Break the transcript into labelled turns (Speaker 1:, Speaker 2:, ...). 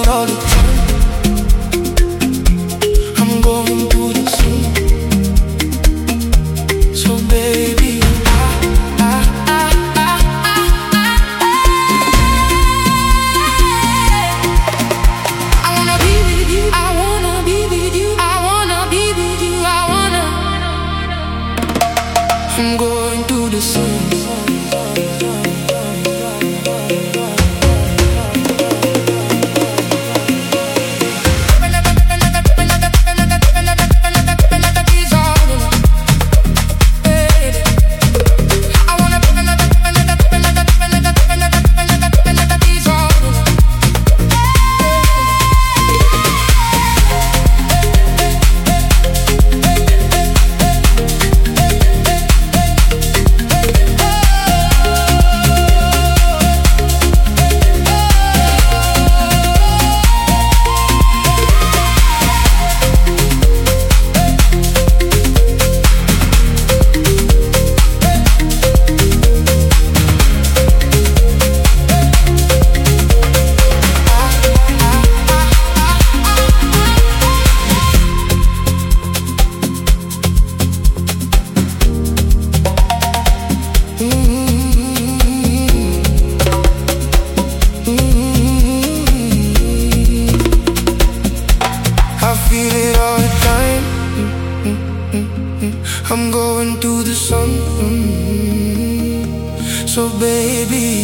Speaker 1: all the time. I'm going through the sun. So baby, I wanna be with you. I wanna be with you. I wanna be with you. I'm going through the sun. I feel it all the time. I'm going through the sun. So baby,